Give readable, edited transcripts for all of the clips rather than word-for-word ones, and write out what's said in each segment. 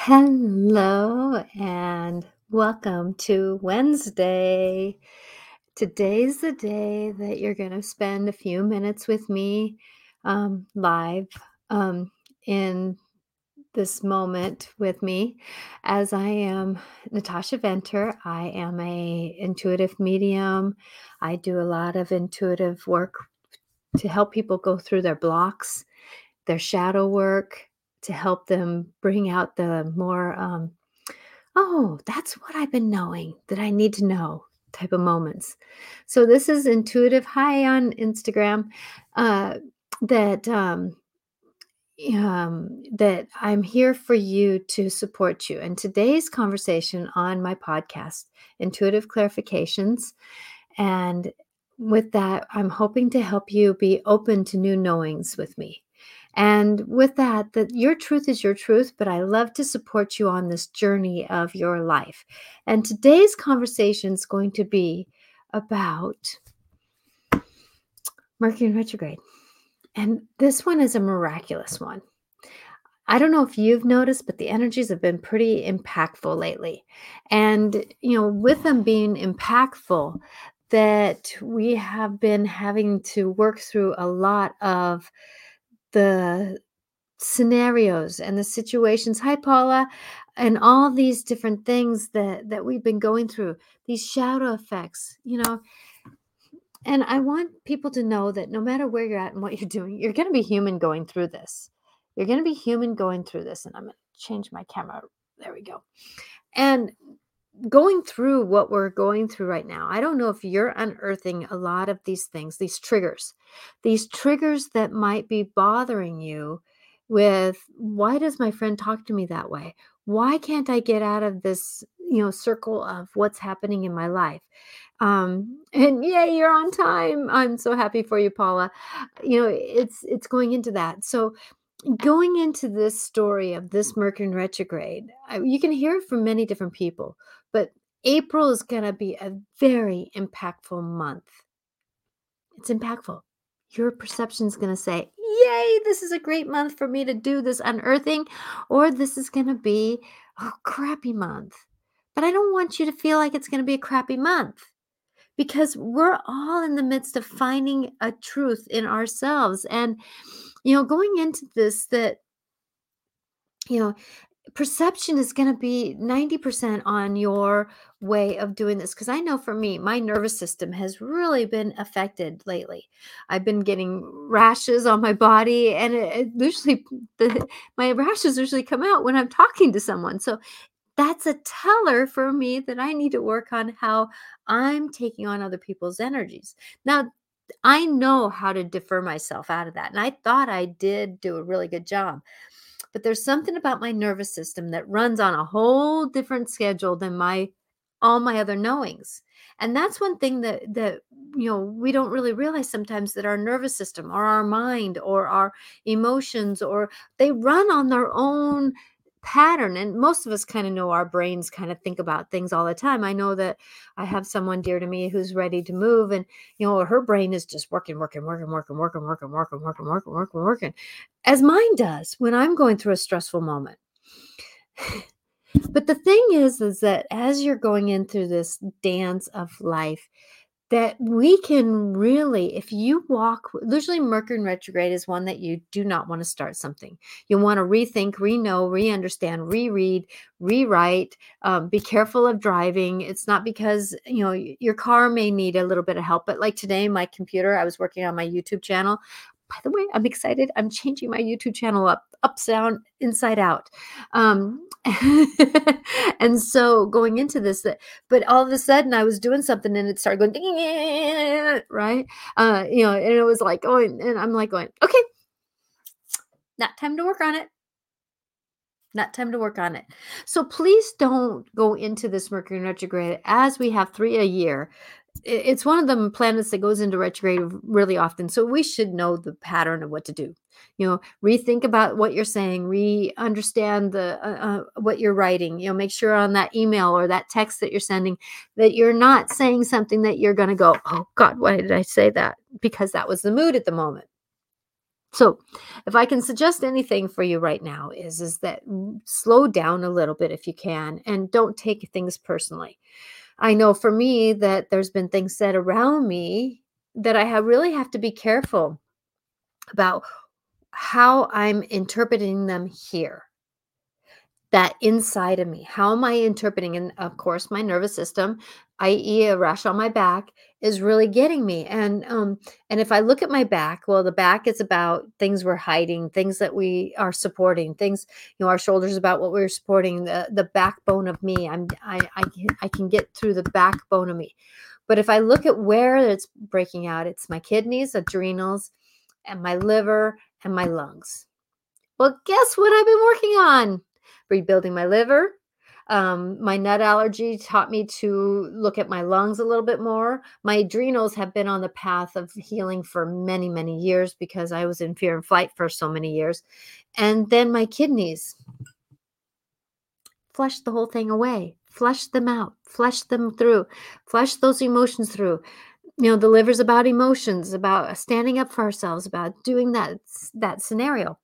Hello and welcome to Wednesday. Today's the day that you're going to spend a few minutes with me live um, in this moment with me as I am Natasha Venter. I am a intuitive medium. I do a lot of intuitive work to help people go through their blocks, their shadow work, to help them bring out the more oh, that's what I've been knowing that I need to know type of moments. So this is Intuitive High on Instagram. Uh, that that I'm here for you to support you. And today's conversation on my podcast, Intuitive Clarifications, and with that, I'm hoping to help you be open to new knowings with me. And with that, that your truth is your truth, but I love to support you on this journey of your life. And today's conversation is going to be about Mercury in retrograde. And this one is a miraculous one. I don't know if you've noticed, but the energies have been pretty impactful lately. And, with them being impactful, that we have been having to work through a lot of the scenarios and the situations. Hi, Paula. And all these different things that we've been going through, these shadow effects, and I want people to know that no matter where you're at and what you're doing, you're going to be human going through this. You're going to be human going through this. And I'm going to change my camera. There we go. And going through what we're going through right now, I don't know if you're unearthing a lot of these things, these triggers that might be bothering you with, why does my friend talk to me that way? Why can't I get out of this, circle of what's happening in my life? And yay, you're on time. I'm so happy for you, Paula. It's going into that. So going into this story of this Mercury in retrograde, you can hear it from many different people, but April is going to be a very impactful month. It's impactful. Your perception is going to say, yay, this is a great month for me to do this unearthing, or this is going to be a crappy month. But I don't want you to feel like it's going to be a crappy month, because we're all in the midst of finding a truth in ourselves. And, going into this, that, you know, perception is going to be 90% on your way of doing this. Because I know for me, my nervous system has really been affected lately. I've been getting rashes on my body, and it usually, my rashes usually come out when I'm talking to someone. So that's a teller for me that I need to work on how I'm taking on other people's energies. Now, I know how to defer myself out of that. And I thought I did do a really good job. But there's something about my nervous system that runs on a whole different schedule than all my other knowings. And that's one thing that we don't really realize sometimes, that our nervous system or our mind or our emotions, or they run on their own pattern. And most of us kind of know our brains kind of think about things all the time. I know that I have someone dear to me who's ready to move, and her brain is just working, working, as mine does when I'm going through a stressful moment. But the thing is that as you're going in through this dance of life, that we can really, if you walk, usually Mercury in retrograde is one that you do not want to start something. You want to rethink, re-know, re-understand, reread, rewrite, be careful of driving. It's not because, your car may need a little bit of help, but like today, my computer, I was working on my YouTube channel. By the way, I'm excited. I'm changing my YouTube channel down, inside out. And so going into this, but all of a sudden I was doing something and it started going, ding, right? And it was like going, and I'm like going, okay, not time to work on it. Not time to work on it. So please don't go into this Mercury retrograde, as we have 3 a year. It's one of the planets that goes into retrograde really often. So we should know the pattern of what to do. Rethink about what you're saying, understand what you're writing. Make sure on that email or that text that you're sending that you're not saying something that you're going to go, oh God, why did I say that? Because that was the mood at the moment. So, if I can suggest anything for you right now is that slow down a little bit if you can and don't take things personally. I know for me that there's been things said around me that I really have to be careful about how I'm interpreting them here. That inside of me. How am I interpreting? And of course, my nervous system, i.e., a rash on my back, is really getting me. And if I look at my back, well, the back is about things we're hiding, things that we are supporting, things, our shoulders about what we're supporting, the backbone of me. I can get through the backbone of me. But if I look at where it's breaking out, it's my kidneys, adrenals, and my liver and my lungs. Well, guess what I've been working on? Rebuilding my liver. My nut allergy taught me to look at my lungs a little bit more. My adrenals have been on the path of healing for many, many years because I was in fear and flight for so many years. And then my kidneys, flush the whole thing away, flush them out, flush them through, flush those emotions through. The liver's about emotions, about standing up for ourselves, about doing that scenario.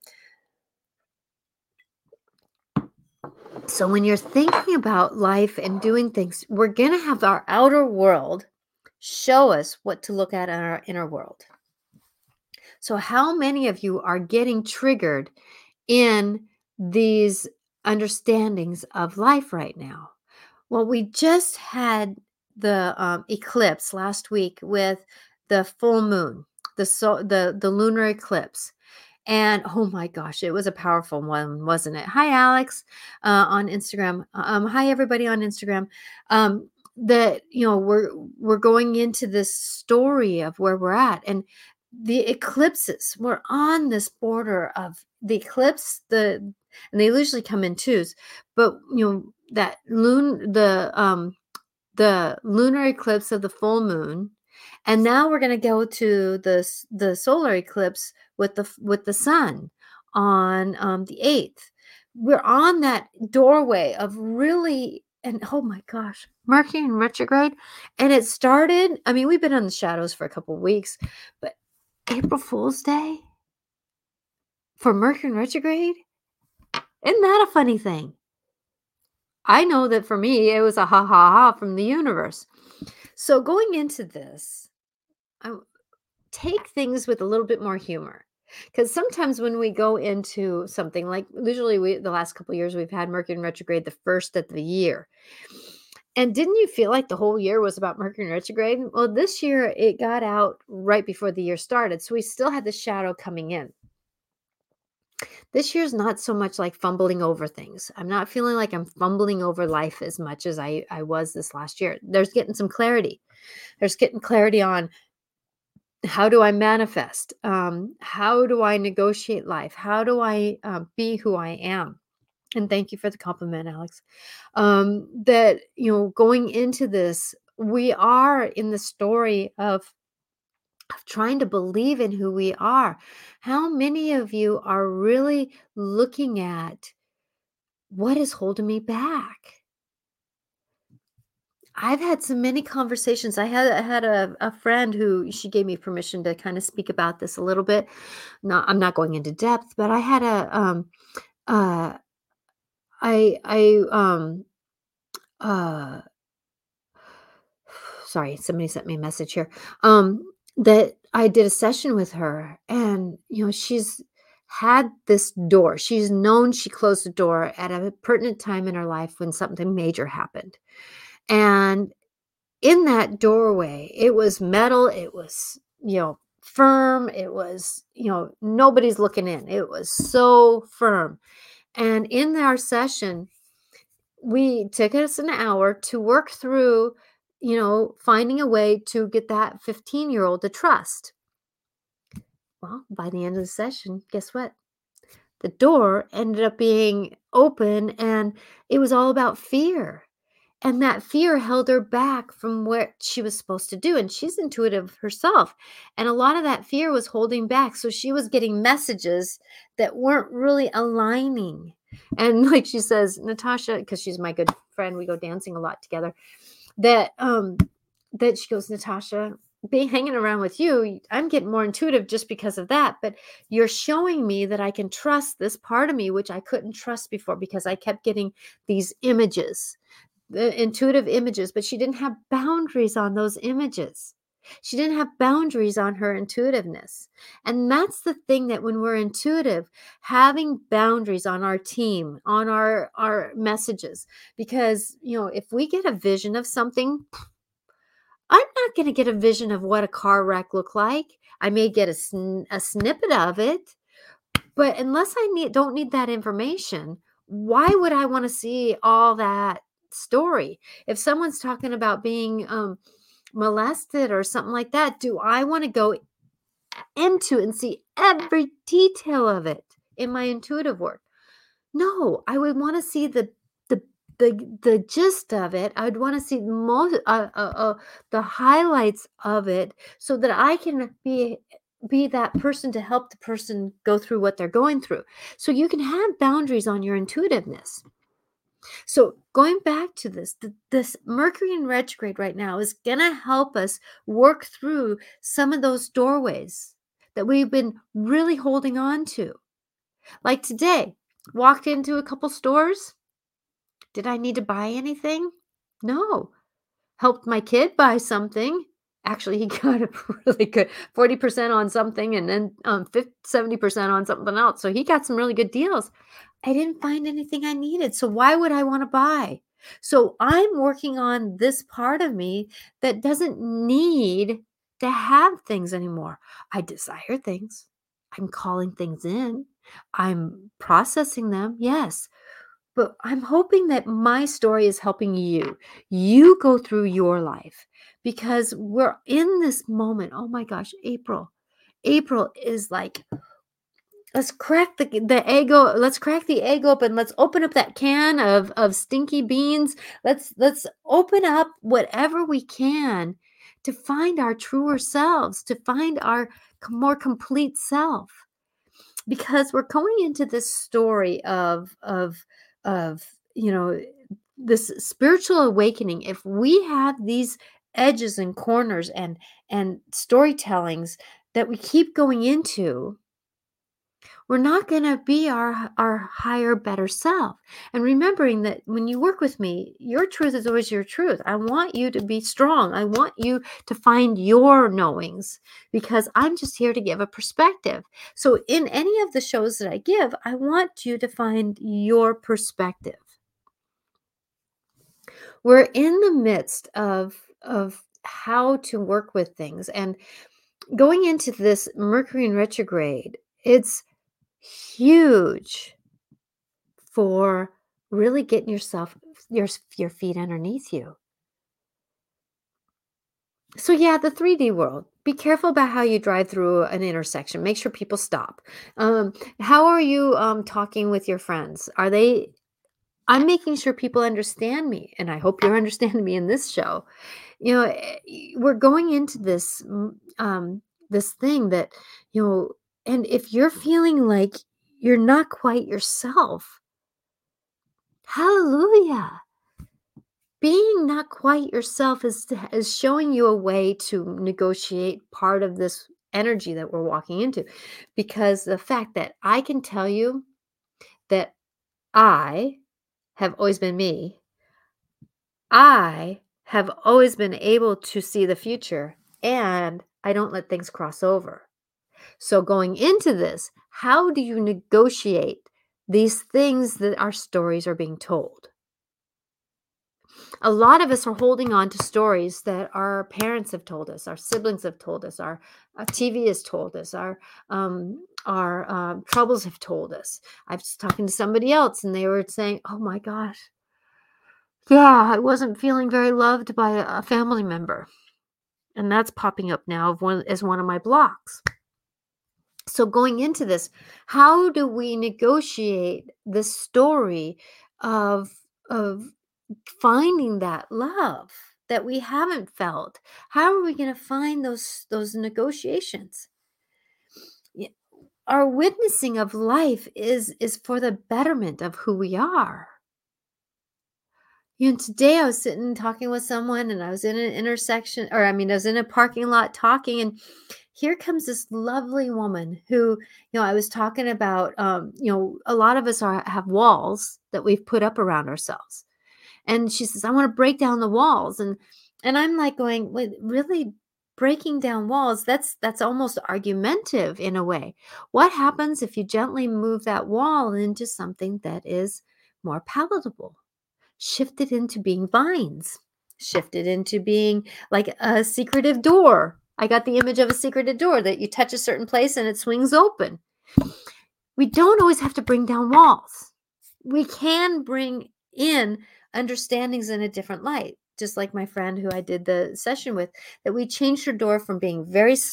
So when you're thinking about life and doing things, we're going to have our outer world show us what to look at in our inner world. So how many of you are getting triggered in these understandings of life right now? Well, we just had the eclipse last week with the full moon, the lunar eclipse. And oh my gosh, it was a powerful one, wasn't it? Hi, Alex, on Instagram. Hi, everybody on Instagram. That we're going into this story of where we're at, and the eclipses. We're on this border of the eclipse. And they usually come in twos, but that the lunar eclipse of the full moon. And now we're going to go to the solar eclipse with the sun on the 8th. We're on that doorway of really, and oh my gosh, Mercury in retrograde. And it started, we've been on the shadows for a couple of weeks, but April Fool's Day for Mercury in retrograde, isn't that a funny thing? I know that for me, it was a ha ha ha from the universe. So going into this, take things with a little bit more humor, because sometimes when we go into something like, usually the last couple of years we've had Mercury in retrograde the first of the year, and didn't you feel like the whole year was about Mercury in retrograde? Well, this year it got out right before the year started, so we still had the shadow coming in. This year's not so much like fumbling over things. I'm not feeling like I'm fumbling over life as much as I was this last year. There's getting some clarity. There's getting clarity on, how do I manifest? How do I negotiate life? How do I be who I am? And thank you for the compliment, Alex. That, going into this, we are in the story of trying to believe in who we are. How many of you are really looking at what is holding me back? I've had so many conversations. I had a friend who, she gave me permission to kind of speak about this a little bit. I'm not going into depth, but I had uh I uh sorry, somebody sent me a message here. That I did a session with her, and she's had this door. She's known she closed the door at a pertinent time in her life when something major happened. And in that doorway, it was metal, it was, firm, it was, nobody's looking in. It was so firm. And in our session, we took us an hour to work through, finding a way to get that 15-year-old to trust. Well, by the end of the session, guess what? The door ended up being open, and it was all about fear. And that fear held her back from what she was supposed to do. And she's intuitive herself. And a lot of that fear was holding back. So she was getting messages that weren't really aligning. And like she says, Natasha, because she's my good friend, we go dancing a lot together, that she goes, Natasha, being hanging around with you, I'm getting more intuitive just because of that. But you're showing me that I can trust this part of me, which I couldn't trust before because I kept getting these images, the intuitive images, but she didn't have boundaries on those images. She didn't have boundaries on her intuitiveness. And that's the thing, that when we're intuitive, having boundaries on our team, on our messages, because, if we get a vision of something, I'm not going to get a vision of what a car wreck looked like. I may get a snippet of it, but unless don't need that information, why would I want to see all that story? If someone's talking about being molested or something like that, do I want to go into and see every detail of it in my intuitive work? No, I would want to see the the gist of it. I would want to see the highlights of it, so that I can be that person to help the person go through what they're going through. So you can have boundaries on your intuitiveness. So going back to this Mercury in retrograde right now is going to help us work through some of those doorways that we've been really holding on to. Like today, walked into a couple stores. Did I need to buy anything? No. Helped my kid buy something. Actually, he got a really good 40% on something, and then 70% on something else. So he got some really good deals. I didn't find anything I needed. So why would I want to buy? So I'm working on this part of me that doesn't need to have things anymore. I desire things. I'm calling things in. I'm processing them. Yes. But I'm hoping that my story is helping you go through your life, because we're in this moment. Oh my gosh, April is like, let's crack the egg. Let's crack the egg open. Let's open up that can of stinky beans. Let's open up whatever we can to find our truer selves, to find our more complete self, because we're going into this story of this spiritual awakening. If we have these edges and corners and storytellings that we keep going into, we're not going to be our higher, better self. And remembering that when you work with me, your truth is always your truth. I want you to be strong. I want you to find your knowings, because I'm just here to give a perspective. So in any of the shows that I give, I want you to find your perspective. We're in the midst of how to work with things, and going into this Mercury in retrograde, it's huge for really getting your feet underneath you. So yeah, the 3D world. Be careful about how you drive through an intersection. Make sure people stop. How are you talking with your friends? I'm making sure people understand me, and I hope you're understanding me in this show. We're going into this thing that, you know, and if you're feeling like you're not quite yourself, hallelujah. Being not quite yourself is showing you a way to negotiate part of this energy that we're walking into. Because the fact that I can tell you that I have always been me, I have always been able to see the future, and I don't let things cross over. So going into this, how do you negotiate these things that our stories are being told? A lot of us are holding on to stories that our parents have told us, our siblings have told us, our TV has told us, our troubles have told us. I was talking to somebody else, and they were saying, "Oh my gosh, yeah, I wasn't feeling very loved by a family member," and that's popping up now as one of my blocks. So going into this, how do we negotiate the story of of finding that love that we haven't felt? How are we going to find those negotiations? Y- Our witnessing of life is for the betterment of who we are. Today I was sitting talking with someone and I was in an intersection, or I mean, I was in a parking lot talking, and here comes this lovely woman who, I was talking about, a lot of us have walls that we've put up around ourselves. And she says, I want to break down the walls. And I'm like going, wait, really breaking down walls? That's almost argumentative in a way. What happens if you gently move that wall into something that is more palatable? Shifted into being vines, shifted into being like a secretive door. I got the image of a secretive door that you touch a certain place and it swings open. We don't always have to bring down walls. We can bring in understandings in a different light. Just like my friend who I did the session with, that we changed her door from being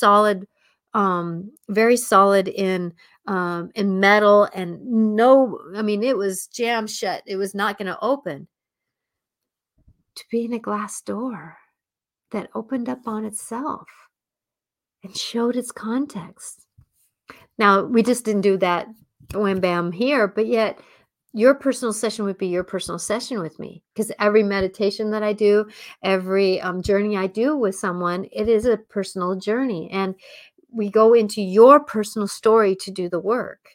very solid in metal, and no, I mean, it was jammed shut. It was not going to open, to being a glass door that opened up on itself and showed its context. Now, we just didn't do that wham bam here, but yet your personal session would be your personal session with me, because every meditation that I do, every journey I do with someone, it is a personal journey. And we go into your personal story to do the work.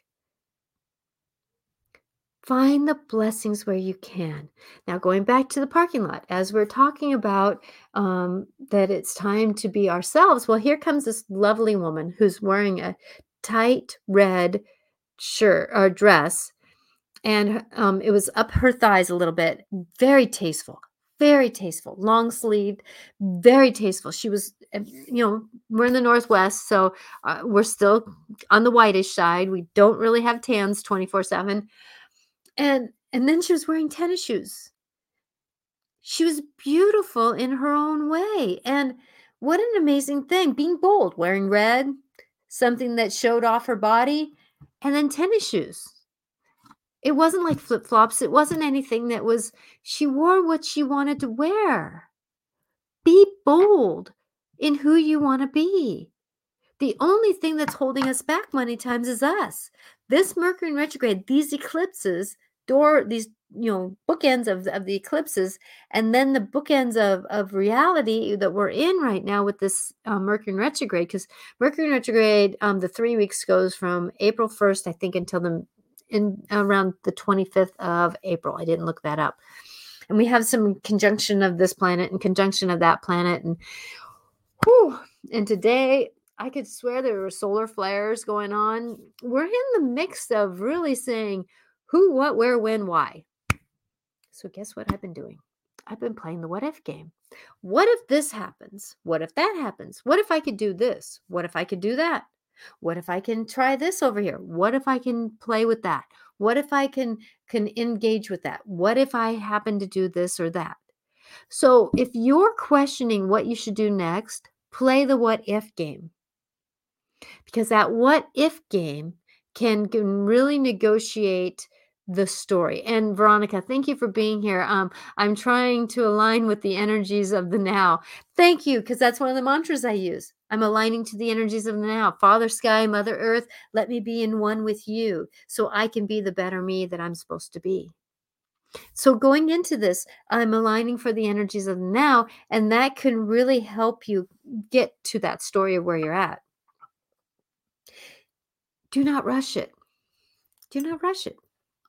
Find the blessings where you can. Now, going back to the parking lot, as we're talking about that it's time to be ourselves. Well, here comes this lovely woman who's wearing a tight red shirt or dress, and it was up her thighs a little bit. Very tasteful, long sleeved, very tasteful. She was, we're in the Northwest, so we're still on the whitish side. We don't really have tans 24/7. And then she was wearing tennis shoes. She was beautiful in her own way. And what an amazing thing, being bold, wearing red, something that showed off her body, and then tennis shoes. It wasn't like flip-flops. It wasn't anything that was, she wore what she wanted to wear. Be bold in who you want to be. The only thing that's holding us back many times is us. This Mercury in retrograde, these eclipses, these bookends of the eclipses, and then the bookends of reality that we're in right now with this Mercury in retrograde. Because Mercury in retrograde, the 3 weeks goes from April 1st, I think, until around the 25th of April. I didn't look that up. And we have some conjunction of this planet and conjunction of that planet, and today I could swear there were solar flares going on. We're in the mix of really saying who, what, where, when, why. So guess what I've been doing? I've been playing the what if game. What if this happens? What if that happens? What if I could do this? What if I could do that? What if I can try this over here? What if I can play with that? What if I can engage with that? What if I happen to do this or that? So if you're questioning what you should do next, play the what if game. Because that what if game can really negotiate the story. And Veronica, thank you for being here. I'm trying to align with the energies of the now. Thank you, because that's one of the mantras I use. I'm aligning to the energies of the now. Father Sky, Mother Earth, let me be in one with you so I can be the better me that I'm supposed to be. So going into this, I'm aligning for the energies of the now, and that can really help you get to that story of where you're at. Do not rush it. Do not rush it.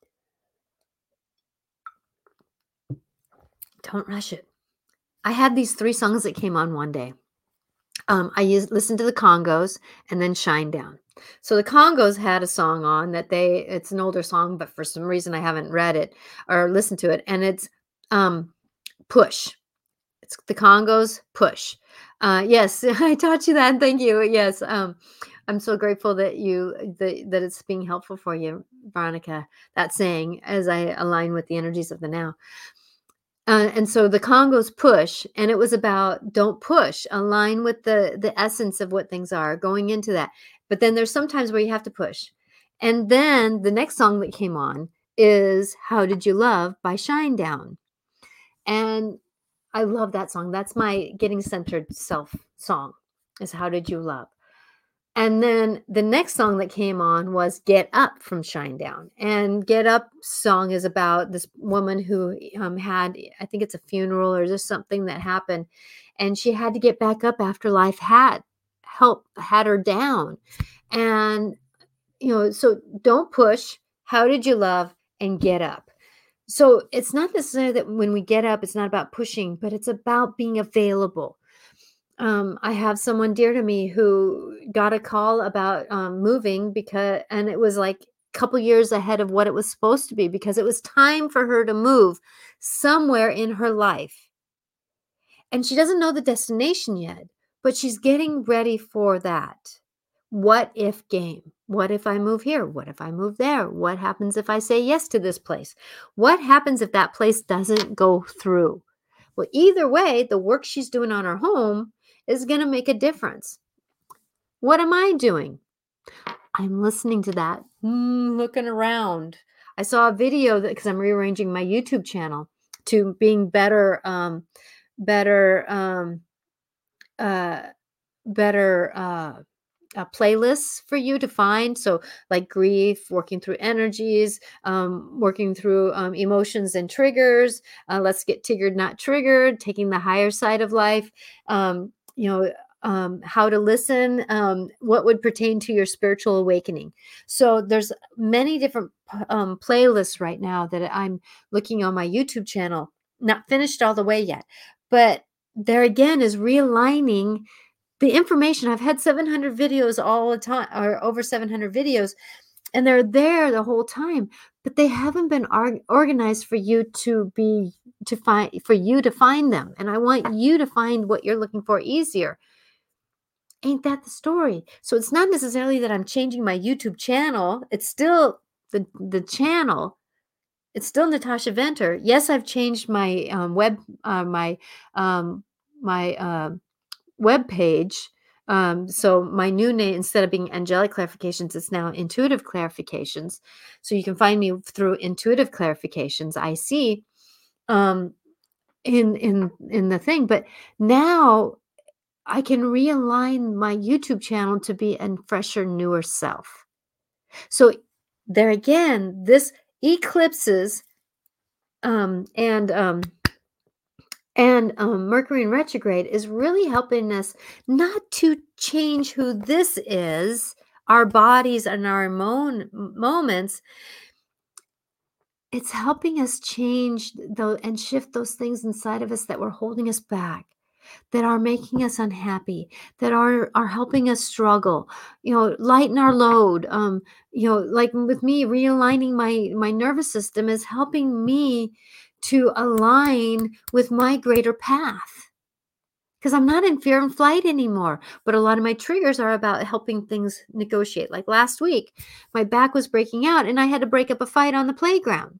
Don't rush it. I had these 3 songs that came on one day. I listened to the Congos and then Shinedown. So the Congos had a song on that it's an older song, but for some reason I haven't read it or listened to it. And it's Push. It's the Congos, Push. Yes, I taught you that. Thank you. Yes. I'm so grateful that that it's being helpful for you, Veronica, that saying, as I align with the energies of the now. And so the Congos, Push, and it was about don't push, align with the essence of what things are, going into that. But then there's sometimes where you have to push. And then the next song that came on is How Did You Love by Shinedown. And I love that song. That's my getting centered self song, is How Did You Love? And then the next song that came on was Get Up from Shinedown. And Get Up song is about this woman who had, I think it's a funeral or just something that happened. And she had to get back up after life had her down. And, so don't push. How did you love? And get up. So it's not necessarily that when we get up, it's not about pushing, but it's about being available. I have someone dear to me who got a call about moving and it was like a couple years ahead of what it was supposed to be because it was time for her to move somewhere in her life. And she doesn't know the destination yet, but she's getting ready for that. What if game? What if I move here? What if I move there? What happens if I say yes to this place? What happens if that place doesn't go through? Well, either way, the work she's doing on her home is going to make a difference. What am I doing? I'm listening to that, looking around. I saw a video because I'm rearranging my YouTube channel to being better, better, uh, better playlists for you to find. So, like grief, working through energies, working through emotions and triggers. Let's get triggered, not triggered. Taking the higher side of life. Um, you know. How to listen, what would pertain to your spiritual awakening. So there's many different playlists right now that I'm looking on my YouTube channel, not finished all the way yet, but there again is realigning the information. I've had 700 videos all the time, or over 700 videos, and they're there the whole time, but they haven't been organized for you for you to find them. And I want you to find what you're looking for easier. Ain't that the story? So it's not necessarily that I'm changing my YouTube channel. It's still the channel. It's still Natasha Venter. Yes, I've changed my my web page. So my new name, instead of being Angelic Clarifications, it's now Intuitive Clarifications. So you can find me through Intuitive Clarifications. I see in the thing, but now I can realign my YouTube channel to be a fresher, newer self. So there again, this eclipses and Mercury in retrograde is really helping us not to change who this is, our bodies and our moments. It's helping us change and shift those things inside of us that were holding us back, that are making us unhappy, that are helping us struggle, lighten our load. Like with me, realigning my nervous system is helping me to align with my greater path. Because I'm not in fear and flight anymore. But a lot of my triggers are about helping things negotiate. Like last week, my back was breaking out and I had to break up a fight on the playground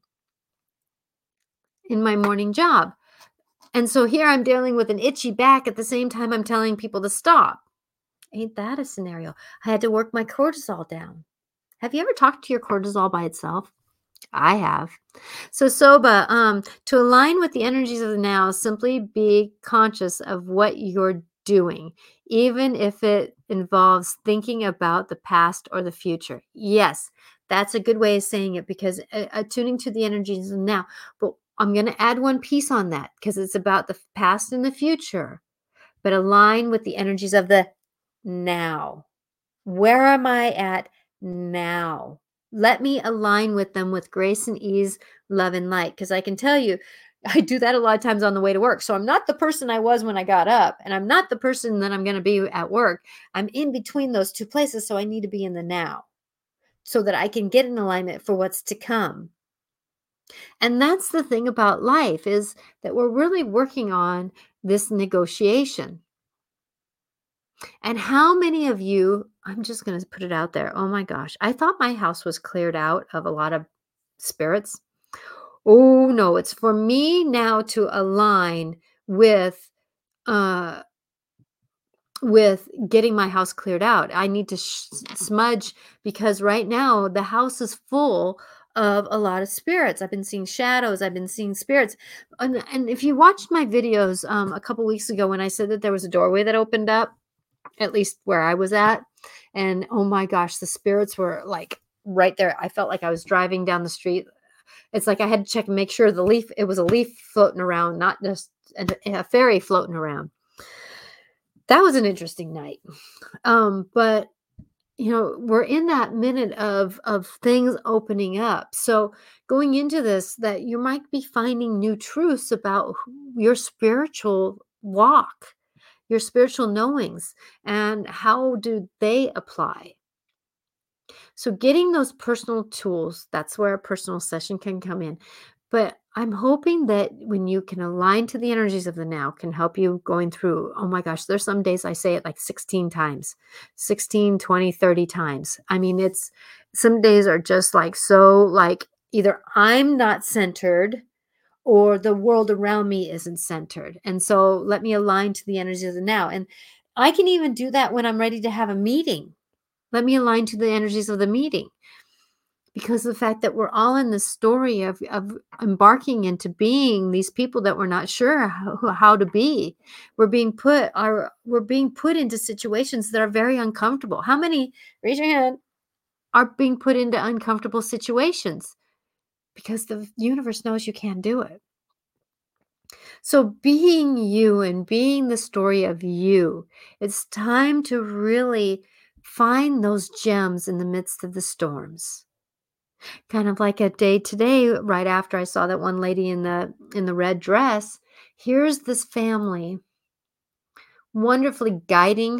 in my morning job. And so here I'm dealing with an itchy back at the same time I'm telling people to stop. Ain't that a scenario? I had to work my cortisol down. Have you ever talked to your cortisol by itself? I have. So Soba, to align with the energies of the now, simply be conscious of what you're doing, even if it involves thinking about the past or the future. Yes, that's a good way of saying it, because attuning to the energies of now. But I'm going to add one piece on that because it's about the past and the future, but align with the energies of the now. Where am I at now? Let me align with them with grace and ease, love and light. Because I can tell you, I do that a lot of times on the way to work. So I'm not the person I was when I got up, and I'm not the person that I'm going to be at work. I'm in between those two places. So I need to be in the now so that I can get in alignment for what's to come. And that's the thing about life, is that we're really working on this negotiation. And how many of you, I'm just going to put it out there. Oh my gosh. I thought my house was cleared out of a lot of spirits. Oh no, it's for me now to align with uh getting my house cleared out. I need to smudge, because right now the house is full of a lot of spirits. I've been seeing shadows. I've been seeing spirits. And if you watched my videos a couple weeks ago when I said that there was a doorway that opened up, at least where I was at. And oh my gosh, the spirits were like right there. I felt like I was driving down the street. It's like I had to check and make sure it was a leaf floating around, not just a fairy floating around. That was an interesting night. But we're in that minute of things opening up. So going into this, that you might be finding new truths about your spiritual walk, your spiritual knowings, and how do they apply. So getting those personal tools, that's where a personal session can come in. But I'm hoping that when you can align to the energies of the now can help you going through, oh my gosh, there's some days I say it like 16 times, 16, 20, 30 times. I mean, it's some days are just like, so like either I'm not centered or the world around me isn't centered. And so let me align to the energies of the now. And I can even do that when I'm ready to have a meeting. Let me align to the energies of the meeting, because of the fact that we're all in this story of embarking into being these people that we're not sure how to be. We're being put into situations that are very uncomfortable. How many, raise your hand, are being put into uncomfortable situations? Because the universe knows you can't do it. So being you and being the story of you, it's time to really find those gems in the midst of the storms. Kind of like a day today, right after I saw that one lady in the red dress. Here's this family wonderfully guiding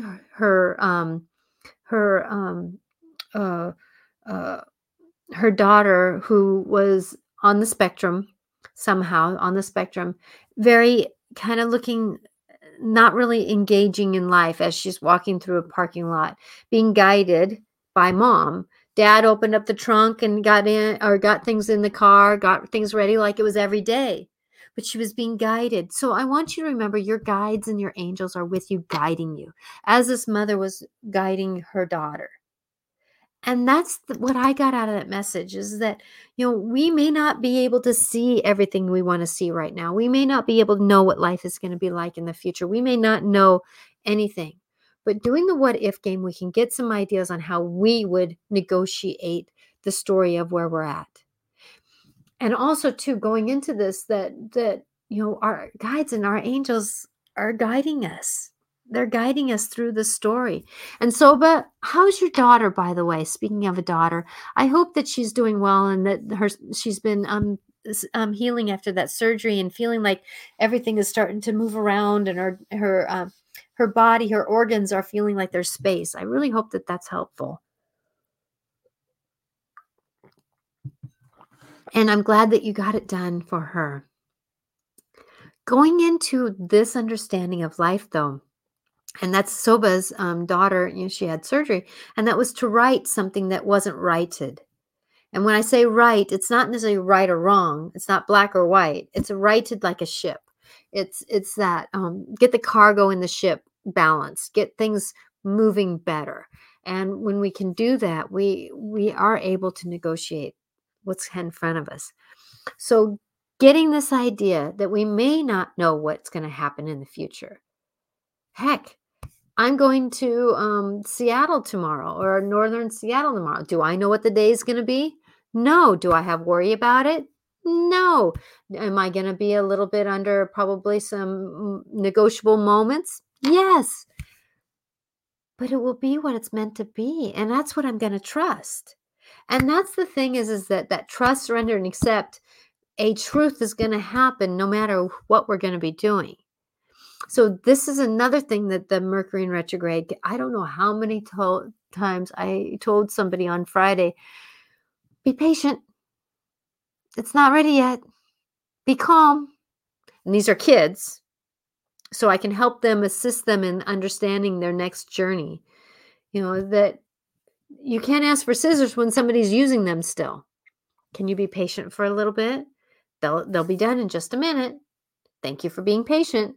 her uh, uh, her daughter, who was on the spectrum, somehow on the spectrum, very kind of looking not really engaging in life as she's walking through a parking lot, being guided by mom. Dad opened up the trunk and got in, or got things in the car, got things ready like it was every day. But she was being guided. So I want you to remember your guides and your angels are with you, guiding you, as this mother was guiding her daughter. And that's what I got out of that message, is that, we may not be able to see everything we want to see right now. We may not be able to know what life is going to be like in the future. We may not know anything. But doing the what if game, we can get some ideas on how we would negotiate the story of where we're at. And also too, going into this, that our guides and our angels are guiding us. They're guiding us through the story. And so, but how's your daughter, by the way? Speaking of a daughter, I hope that she's doing well and that she's been healing after that surgery and feeling like everything is starting to move around, and her body, her organs are feeling like there's space. I really hope that that's helpful. And I'm glad that you got it done for her. Going into this understanding of life, though, and that's Soba's daughter, she had surgery, and that was to right something that wasn't righted. And when I say right, it's not necessarily right or wrong. It's not black or white. It's righted like a ship. It's that get the cargo in the ship balanced, get things moving better. And when we can do that, we are able to negotiate what's in front of us. So getting this idea that we may not know what's going to happen in the future. Heck, I'm going to Seattle tomorrow, or northern Seattle tomorrow. Do I know what the day is going to be? No. Do I have worry about it? No. Am I going to be a little bit under probably some negotiable moments? Yes. But it will be what it's meant to be. And that's what I'm going to trust. And that's the thing is that trust, surrender, and accept a truth is going to happen no matter what we're going to be doing. So this is another thing that the Mercury in retrograde, I don't know how many times I told somebody on Friday, be patient. It's not ready yet. Be calm. And these are kids. So I can help them, assist them in understanding their next journey. That you can't ask for scissors when somebody's using them still. Can you be patient for a little bit? They'll be done in just a minute. Thank you for being patient.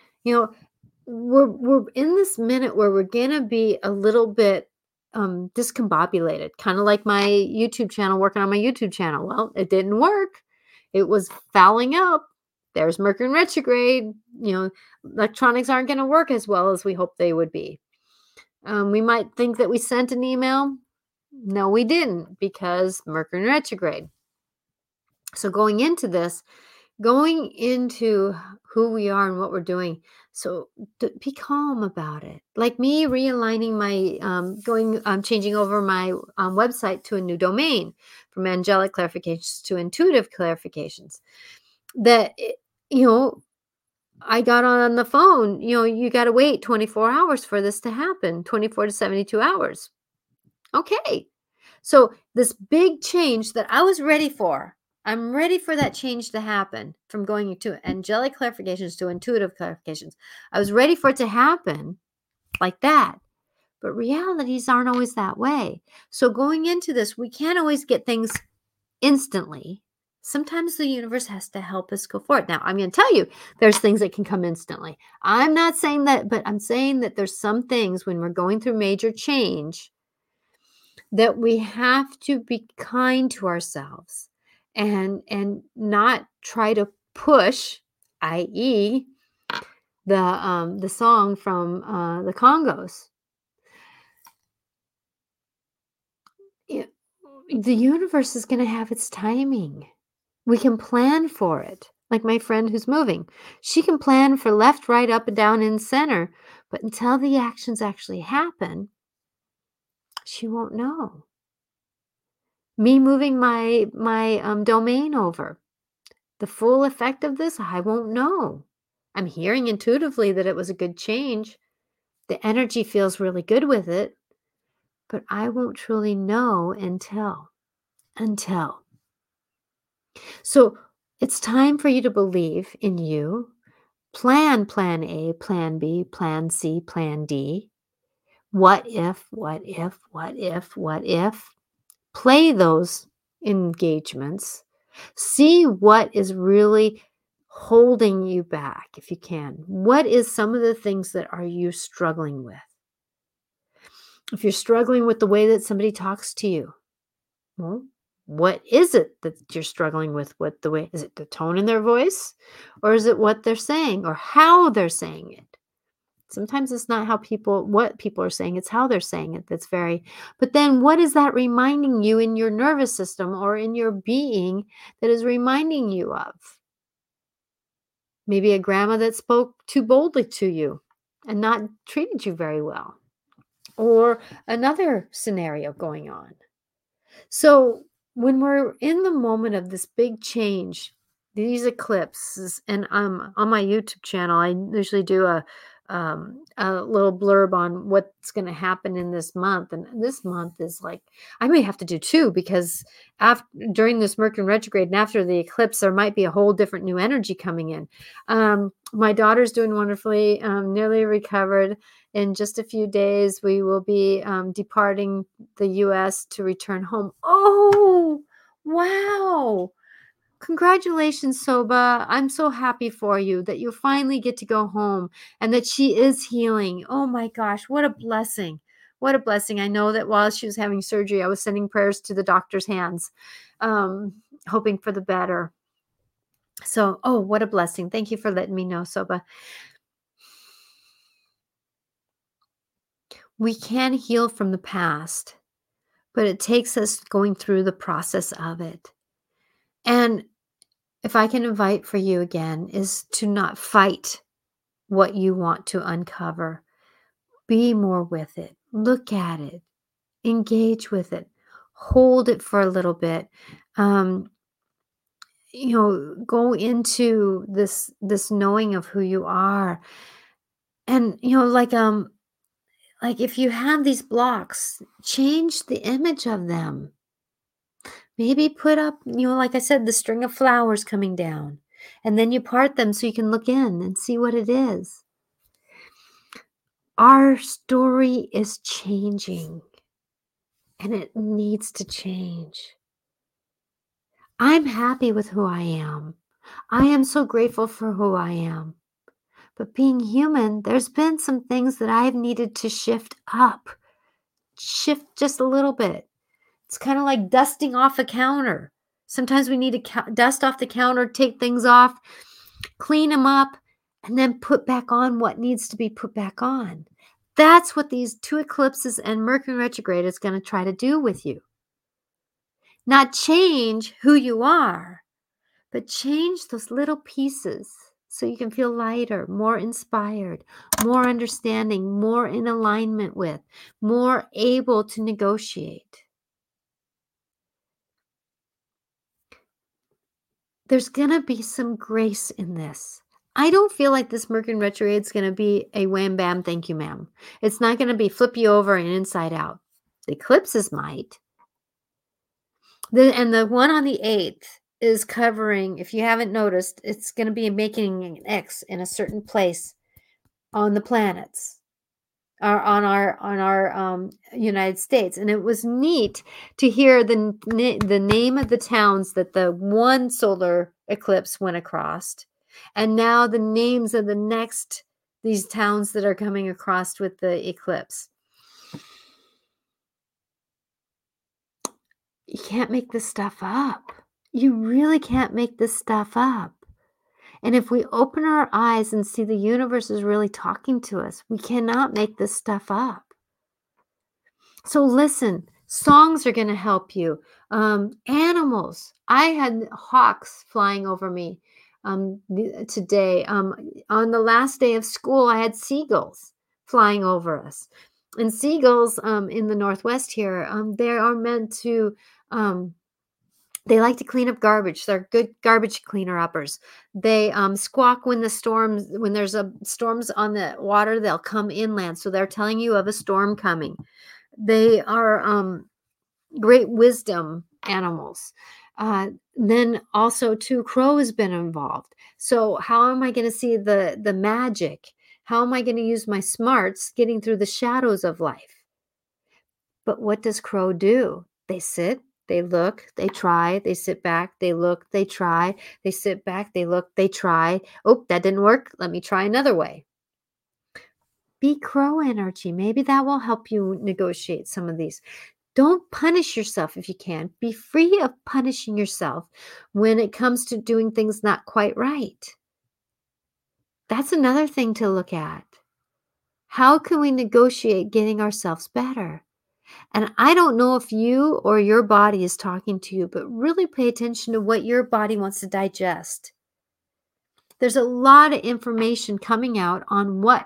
We're in this minute where we're gonna be a little bit discombobulated, kind of like my YouTube channel, working on my YouTube channel. Well, it didn't work. It was fouling up. There's Mercury in retrograde. Electronics aren't going to work as well as we hope they would be. We might think that we sent an email. No, we didn't because Mercury retrograde. So going into who we are and what we're doing. So be calm about it. Like me realigning my, changing over my website to a new domain from angelic clarifications to intuitive clarifications. That, you know, I got on the phone, you got to wait 24 hours for this to happen, 24 to 72 hours. Okay. So this big change that I was ready for, I'm ready for that change to happen from going to angelic clarifications to intuitive clarifications. I was ready for it to happen like that. But realities aren't always that way. So going into this, we can't always get things instantly. Sometimes the universe has to help us go forward. Now, I'm going to tell you, there's things that can come instantly. I'm not saying that, but I'm saying that there's some things when we're going through major change that we have to be kind to ourselves and not try to push, i.e., the song from the Congos. It, the universe is going to have its timing. We can plan for it. Like my friend who's moving, she can plan for left, right, up, and down, in center, but until the actions actually happen, she won't know. Me moving my domain over, the full effect of this, I won't know. I'm hearing intuitively that it was a good change. The energy feels really good with it, but I won't truly know until. So it's time for you to believe in you. Plan A, plan B, plan C, plan D. What if, what if, what if, what if? Play those engagements. See what is really holding you back if you can. What is some of the things that are you struggling with? If you're struggling with the way that somebody talks to you, well, what is it that you're struggling with? What the way is it, the tone in their voice, or is it what they're saying or how they're saying it? Sometimes it's not what people are saying, it's how they're saying it but then what is that reminding you in your nervous system or in your being that is reminding you of? Maybe a grandma that spoke too boldly to you and not treated you very well, or another scenario going on. So when we're in the moment of this big change, these eclipses, and on my YouTube channel, I usually do a little blurb on what's going to happen in this month. And this month is like, I may have to do two because during this Mercury retrograde and after the eclipse, there might be a whole different new energy coming in. My daughter's doing wonderfully, nearly recovered. In just a few days, we will be departing the U.S. to return home. Oh, wow. Congratulations, Soba. I'm so happy for you that you finally get to go home and that she is healing. Oh my gosh, what a blessing. What a blessing. I know that while she was having surgery, I was sending prayers to the doctor's hands, hoping for the better. So, oh, what a blessing. Thank you for letting me know, Soba. We can heal from the past, but it takes us going through the process of it. And if I can invite for you again, is to not fight what you want to uncover. Be more with it. Look at it. Engage with it. Hold it for a little bit. Go into this knowing of who you are. And like if you have these blocks, change the image of them. Maybe put up, like I said, the string of flowers coming down, and then you part them so you can look in and see what it is. Our story is changing, and it needs to change. I'm happy with who I am. I am so grateful for who I am. But being human, there's been some things that I've needed to shift just a little bit. It's kind of like dusting off a counter. Sometimes we need to dust off the counter, take things off, clean them up, and then put back on what needs to be put back on. That's what these two eclipses and Mercury retrograde is going to try to do with you. Not change who you are, but change those little pieces so you can feel lighter, more inspired, more understanding, more in alignment with, more able to negotiate. There's going to be some grace in this. I don't feel like this Mercury retrograde is going to be a wham bam, thank you, ma'am. It's not going to be flip you over and inside out. The eclipses might. And the one on the 8th is covering, if you haven't noticed, it's going to be making an X in a certain place on the planets or on our United States. And it was neat to hear the name of the towns that the one solar eclipse went across, and now the names of these towns that are coming across with the eclipse. You can't make this stuff up. You really can't make this stuff up. And if we open our eyes and see the universe is really talking to us, we cannot make this stuff up. So listen, songs are going to help you. Animals. I had hawks flying over me today. On the last day of school, I had seagulls flying over us. And seagulls in the Northwest here, they are meant to, they like to clean up garbage. They're good garbage cleaner uppers. They squawk when there's storms on the water, they'll come inland. So they're telling you of a storm coming. They are great wisdom animals. Then also too, crow has been involved. So how am I going to see the magic? How am I going to use my smarts getting through the shadows of life? But what does crow do? They sit, they look, they try, they sit back, they look, they try, they sit back, they look, they try. Oh, that didn't work. Let me try another way. Be crow energy. Maybe that will help you negotiate some of these. Don't punish yourself if you can. Be free of punishing yourself when it comes to doing things not quite right. That's another thing to look at. How can we negotiate getting ourselves better? And I don't know if you or your body is talking to you, but really pay attention to what your body wants to digest. There's a lot of information coming out on what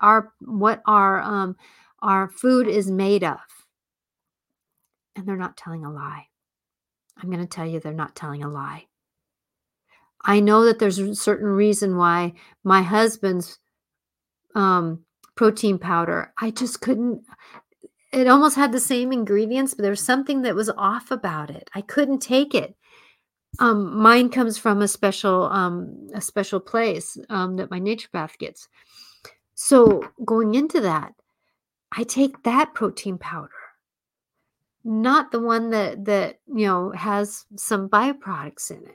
our food is made of. And they're not telling a lie. I'm going to tell you they're not telling a lie. I know that there's a certain reason why my husband's protein powder, I just couldn't. It almost had the same ingredients, but there was something that was off about it. I couldn't take it. Mine comes from a special place that my naturopath gets. So going into that, I take that protein powder, not the one that has some byproducts in it.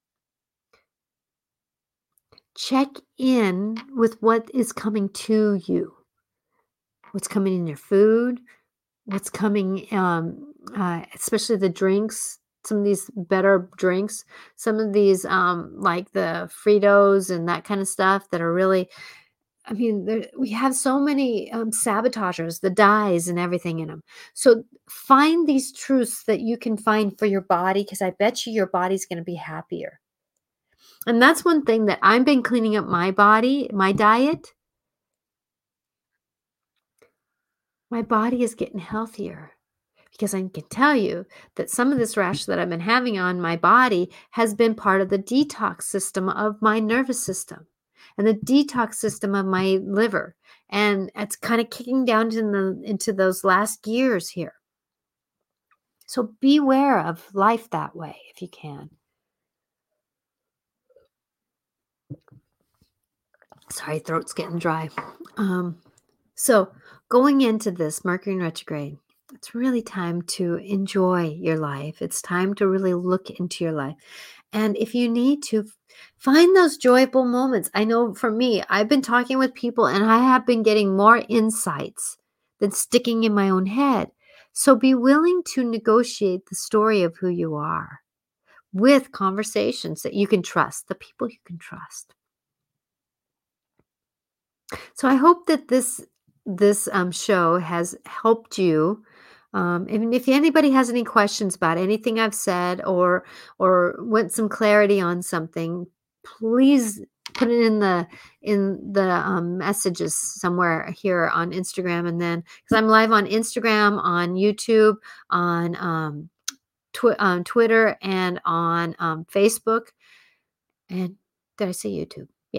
Check in with what is coming to you, what's coming in your food, what's coming, especially the drinks, some of these better drinks, some of these, like the Fritos and that kind of stuff that are really, I mean, we have so many sabotagers, the dyes and everything in them. So find these truths that you can find for your body, because I bet you your body's going to be happier. And that's one thing that I've been cleaning up my body, my diet. My body is getting healthier because I can tell you that some of this rash that I've been having on my body has been part of the detox system of my nervous system and the detox system of my liver. And it's kind of kicking down into those last years here. So beware of life that way if you can. Sorry, throat's getting dry. So going into this Mercury retrograde, it's really time to enjoy your life. It's time to really look into your life. And if you need to, find those joyful moments. I know for me, I've been talking with people and I have been getting more insights than sticking in my own head. So be willing to negotiate the story of who you are with conversations that you can trust, the people you can trust. So I hope that this this show has helped you. And if anybody has any questions about anything I've said or want some clarity on something, please put it in the messages somewhere here on Instagram, and then because I'm live on Instagram, on YouTube, on on Twitter, and on Facebook. And did I say YouTube? Yeah.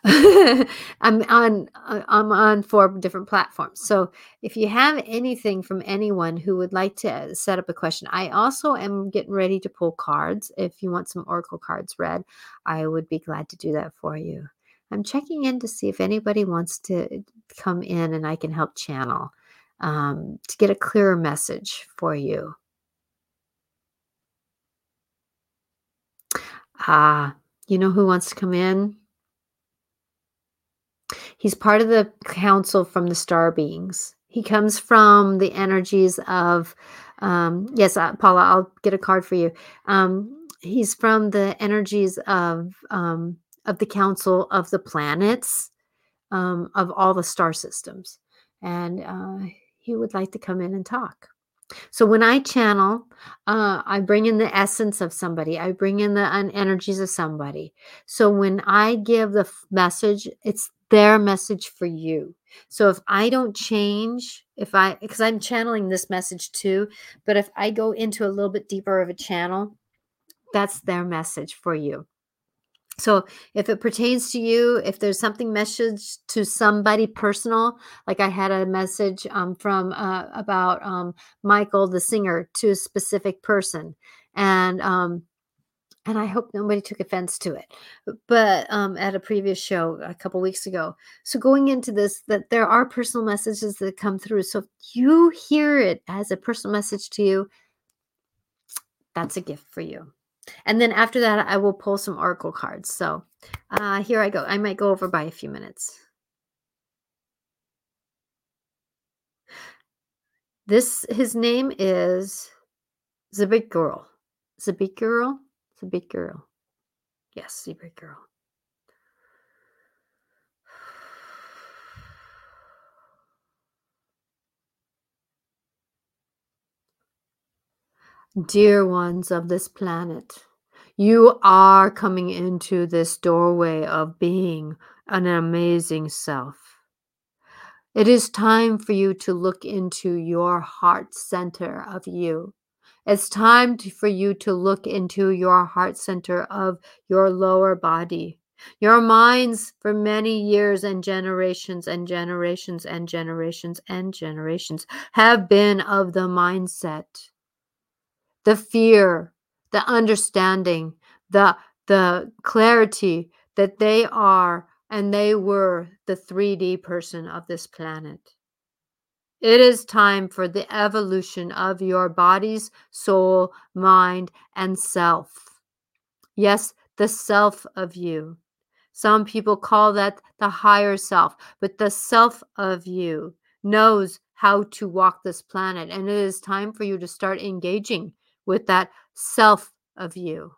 I'm on 4 different platforms. So if you have anything from anyone who would like to set up a question, I also am getting ready to pull cards. If you want some oracle cards read, I would be glad to do that for you. I'm checking in to see if anybody wants to come in and I can help channel to get a clearer message for you. Ah, you know who wants to come in? He's part of the council from the star beings. He comes from the energies of, yes, Paula, I'll get a card for you. He's from the energies of the council of the planets, of all the star systems. And he would like to come in and talk. So when I channel, I bring in the essence of somebody. I bring in the energies of somebody. So when I give the message, it's their message for you. So if I don't change, because I'm channeling this message too, but if I go into a little bit deeper of a channel, that's their message for you. So if it pertains to you, if there's something message to somebody personal, like I had a message from about Michael the singer to a specific person, and and I hope nobody took offense to it, but at a previous show a couple weeks ago. So going into this, that there are personal messages that come through. So if you hear it as a personal message to you, that's a gift for you. And then after that, I will pull some oracle cards. So here I go. I might go over by a few minutes. His name is Zabit Girl. Zabit Girl? Zabit Girl. Yes, Zabit Girl. Dear ones of this planet, you are coming into this doorway of being an amazing self. It is time for you to look into your heart center of you. It's time for you to look into your heart center of your lower body. Your minds for many years and generations and generations and generations and generations have been of the mindset, the fear, the understanding, the clarity that they are and they were the 3D person of this planet. It is time for the evolution of your bodies, soul, mind, and self. Yes, the self of you. Some people call that the higher self, but the self of you knows how to walk this planet, and it is time for you to start engaging with that self of you.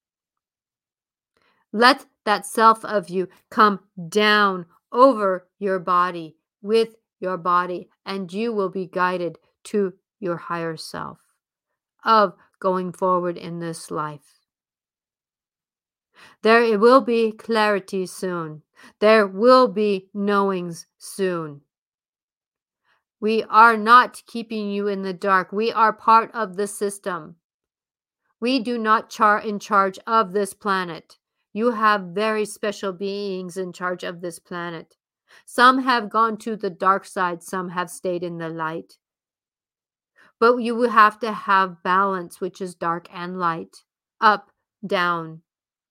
Let that self of you come down over your body, with your body, and you will be guided to your higher self of going forward in this life. There will be clarity soon. There will be knowings soon. We are not keeping you in the dark. We are part of the system. We do not in charge of this planet. You have very special beings in charge of this planet. Some have gone to the dark side, some have stayed in the light. But you will have to have balance, which is dark and light, up, down.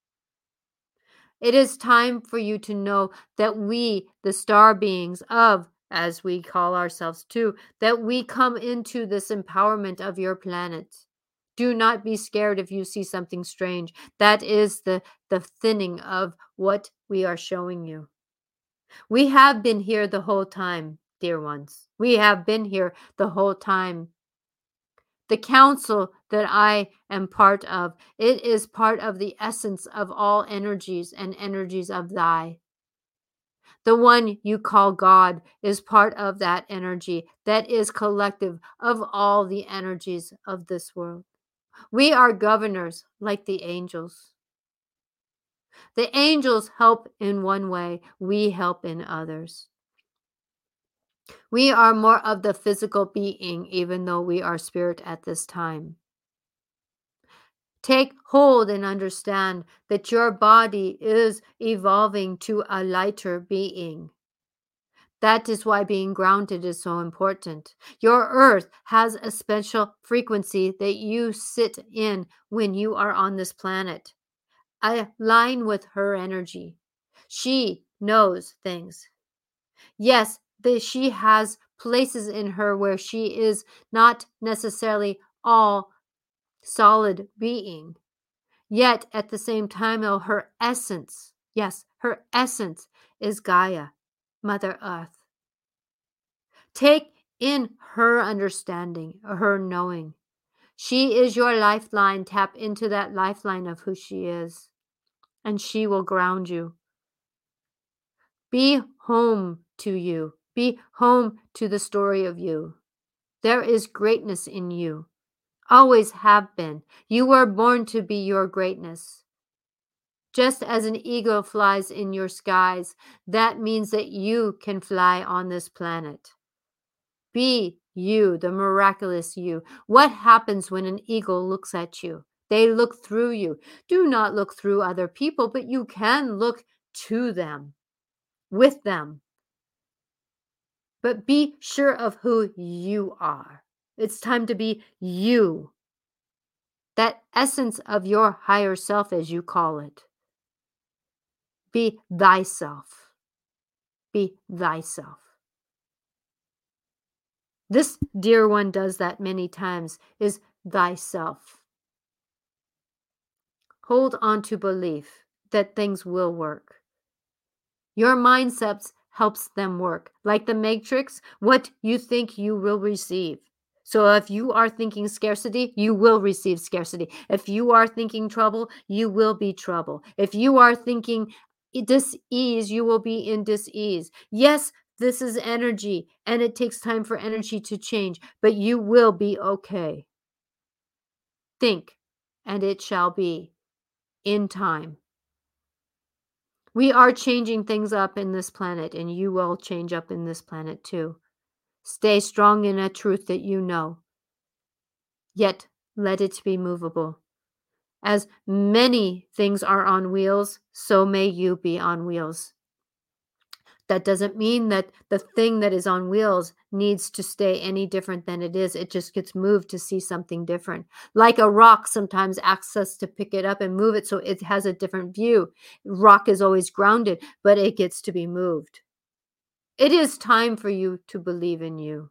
It is time for you to know that we, the star beings of, as we call ourselves too, that we come into this empowerment of your planet. Do not be scared if you see something strange. That is the thinning of what we are showing you. We have been here the whole time, dear ones. We have been here the whole time. The council that I am part of, it is part of the essence of all energies and energies of thy. The one you call God is part of that energy that is collective of all the energies of this world. We are governors like the angels. The angels help in one way, we help in others. We are more of the physical being, even though we are spirit at this time. Take hold and understand that your body is evolving to a lighter being. That is why being grounded is so important. Your earth has a special frequency that you sit in when you are on this planet. Align with her energy. She knows things. Yes, she has places in her where she is not necessarily all solid being. Yet at the same time, though, her essence, yes, her essence is Gaia, Mother Earth. Take in her understanding, her knowing. She is your lifeline. Tap into that lifeline of who she is, and she will ground you. Be home to you. Be home to the story of you. There is greatness in you. Always have been. You were born to be your greatness. Just as an eagle flies in your skies, that means that you can fly on this planet. Be you, the miraculous you. What happens when an eagle looks at you? They look through you. Do not look through other people, but you can look to them, with them. But be sure of who you are. It's time to be you. That essence of your higher self, as you call it. Be thyself. Be thyself. This dear one does that many times, is thyself. Hold on to belief that things will work. Your mindsets helps them work. Like the matrix, what you think you will receive. So if you are thinking scarcity, you will receive scarcity. If you are thinking trouble, you will be trouble. If you are thinking dis-ease, you will be in dis-ease. Yes, this is energy, and it takes time for energy to change, but you will be okay. Think, and it shall be in time. We are changing things up in this planet, and you will change up in this planet too. Stay strong in a truth that you know, yet let it be movable. As many things are on wheels, so may you be on wheels. That doesn't mean that the thing that is on wheels needs to stay any different than it is. It just gets moved to see something different. Like a rock sometimes asks us to pick it up and move it so it has a different view. Rock is always grounded, but it gets to be moved. It is time for you to believe in you.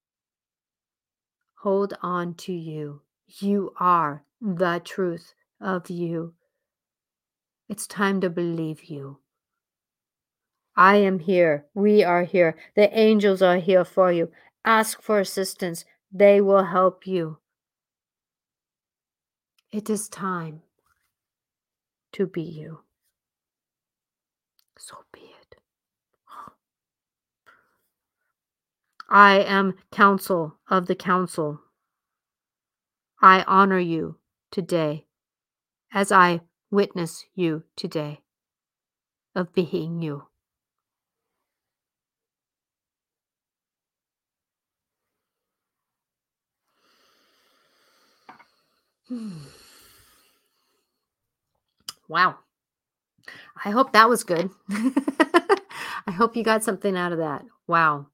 Hold on to you. You are the truth of you. It's time to believe you. I am here. We are here. The angels are here for you. Ask for assistance. They will help you. It is time to be you. So be it. I am counsel of the council. I honor you today as I witness you today of being you. Wow. I hope that was good. I hope you got something out of that. Wow.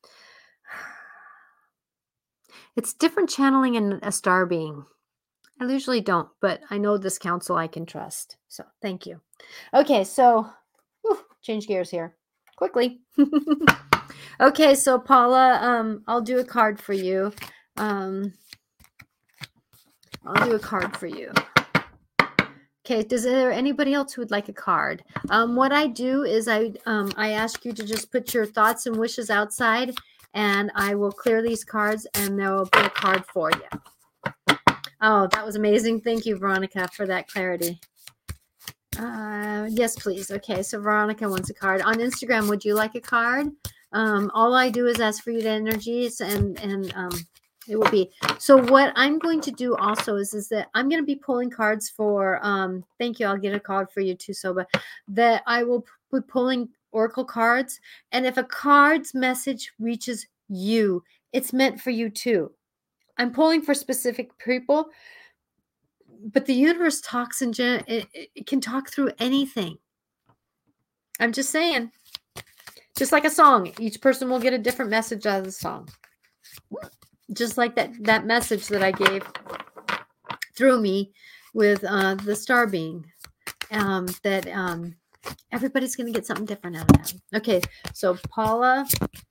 It's different channeling in a star being. I usually don't, but I know this council I can trust. So thank you. Okay, so change gears here quickly. Okay, so Paula, I'll do a card for you. I'll do a card for you. Okay, is there anybody else who would like a card? What I do is I ask you to just put your thoughts and wishes outside, and I will clear these cards, and there will be a card for you. Oh, that was amazing. Thank you, Veronica, for that clarity. Yes, please. Okay, so Veronica wants a card. On Instagram, would you like a card? All I do is ask for you to energies and it will be. So what I'm going to do also is that I'm going to be pulling cards for, thank you, I'll get a card for you too, Soba, that I will be pulling oracle cards. And if a card's message reaches you, it's meant for you too. I'm pulling for specific people, but the universe talks it can talk through anything. I'm just saying, just like a song, each person will get a different message out of the song. Just like that message that I gave through me with the star being, that everybody's going to get something different out of that. Okay, so Paula,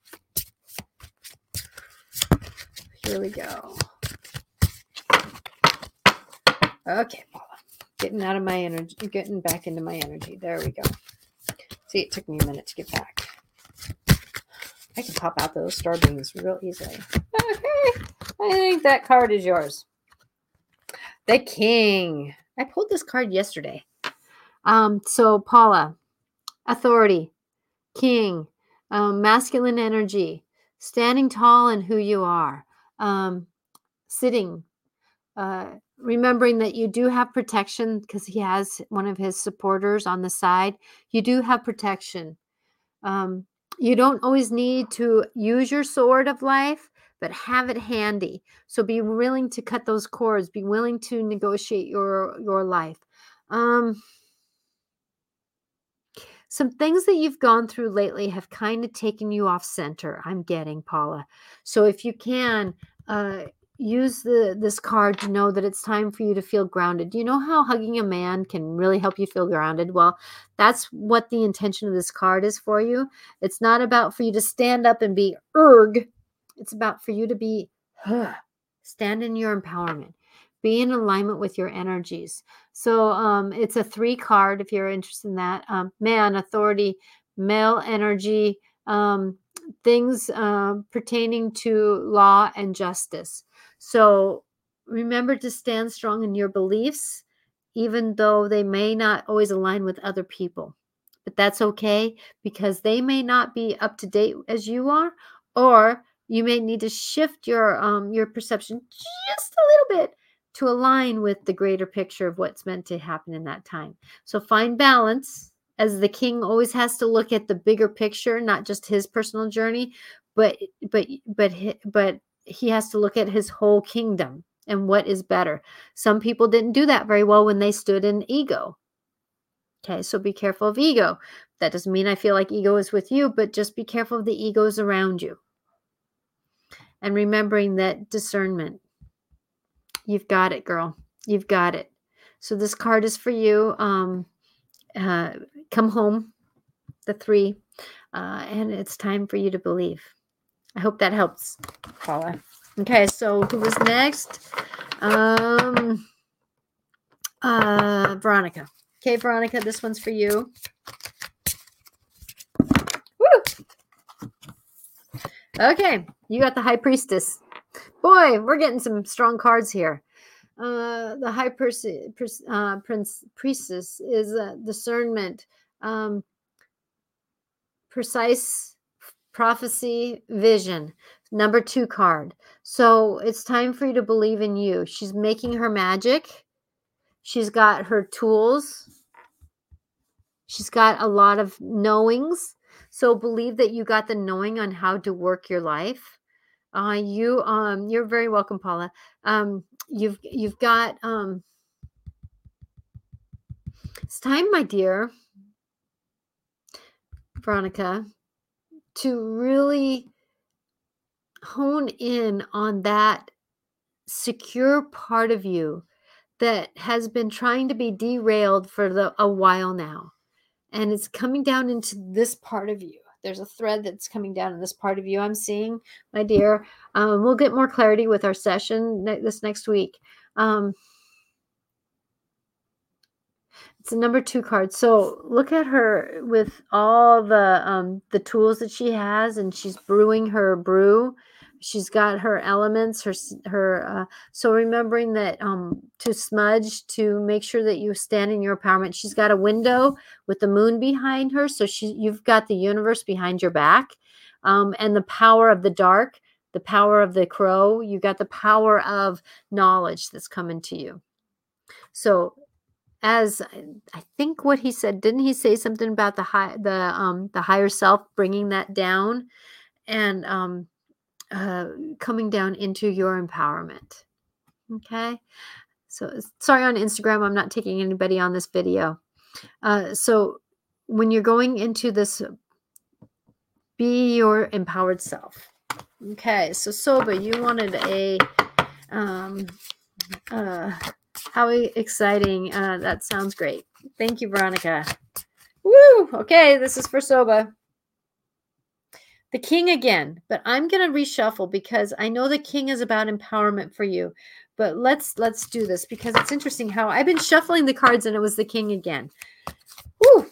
here we go. Okay, Paula, getting out of my energy, getting back into my energy. There we go. See, it took me a minute to get back. I can pop out those star beams real easily. Okay, I think that card is yours. The King. I pulled this card yesterday. So Paula, authority, King, masculine energy, standing tall in who you are, sitting, remembering that you do have protection because he has one of his supporters on the side. You do have protection. You don't always need to use your sword of life, but have it handy. So be willing to cut those cords. Be willing to negotiate your life. Some things that you've gone through lately have kind of taken you off center, I'm getting, Paula. So if you can, use this card to know that it's time for you to feel grounded. Do you know how hugging a man can really help you feel grounded? Well, that's what the intention of this card is for you. It's not about for you to stand up and be erg. It's about for you to be stand in your empowerment. Be in alignment with your energies. So it's a 3 card if you're interested in that. Man, authority, male energy, things pertaining to law and justice. So remember to stand strong in your beliefs, even though they may not always align with other people. But that's okay because they may not be up to date as you are, or you may need to shift your perception just a little bit to align with the greater picture of what's meant to happen in that time. So find balance, as the king always has to look at the bigger picture, not just his personal journey, but he has to look at his whole kingdom and what is better. Some people didn't do that very well when they stood in ego. Okay, so be careful of ego. That doesn't mean I feel like ego is with you, but just be careful of the egos around you. And remembering that discernment. You've got it, girl. You've got it. So this card is for you. Come home, the 3. And it's time for you to believe. I hope that helps, Paula. Okay, so who was next? Veronica. Okay, Veronica, this one's for you. Woo! Okay, you got the High Priestess. Boy, we're getting some strong cards here. The High Priestess is discernment, precise prophecy, vision. Number 2 card. So it's time for you to believe in you. She's making her magic. She's got her tools. She's got a lot of knowings. So believe that you got the knowing on how to work your life. You're very welcome, Paula. You've got it's time, my dear Veronica, to really hone in on that secure part of you that has been trying to be derailed for a while now. And it's coming down into this part of you. There's a thread that's coming down in this part of you I'm seeing, my dear. We'll get more clarity with our session this next week. It's a number 2 card. So look at her with all the tools that she has, and she's brewing her brew. She's got her elements, so remembering that to smudge, to make sure that you stand in your empowerment. She's got a window with the moon behind her, so you've got the universe behind your back, and the power of the dark, the power of the crow. You got the power of knowledge that's coming to you. So, as I think what he said, didn't he say something about the higher self bringing that down and coming down into your empowerment? Okay. So sorry on Instagram, I'm not taking anybody on this video. So when you're going into this, be your empowered self. Okay. So Soba, you wanted a, how exciting. That sounds great. Thank you, Veronica. Woo! Okay, this is for Soba. The king again, but I'm going to reshuffle because I know the king is about empowerment for you. But let's do this because it's interesting how I've been shuffling the cards and it was the king again. Woo!